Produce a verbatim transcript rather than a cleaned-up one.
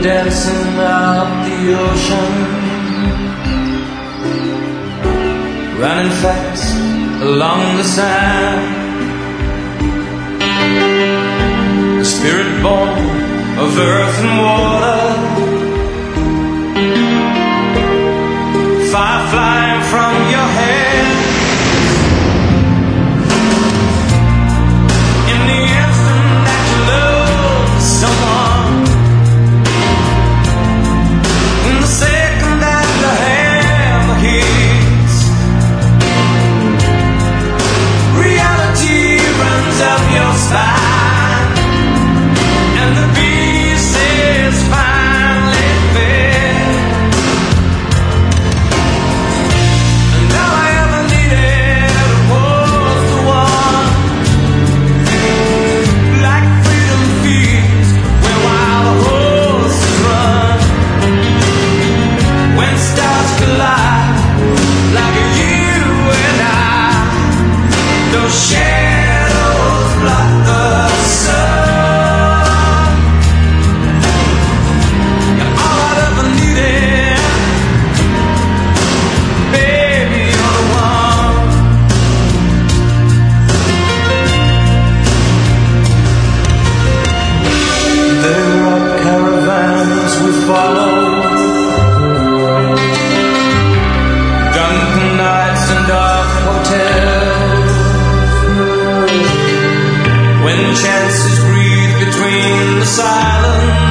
dancing up the ocean, running fast along the sand. The spirit born of earth and water, fire flying from your head. In the instant that you love someone, in the second that the hammer hits, reality runs up your spine, and the beast is finally fed. And all I ever needed was the one, like freedom feeds where wild horses run. When stars collide, like you and I, those shadows block the sun. You're all I ever needed, baby, you're the one. There are caravans we follow, drunken nights and dark hotels, when chances breathe between the silence.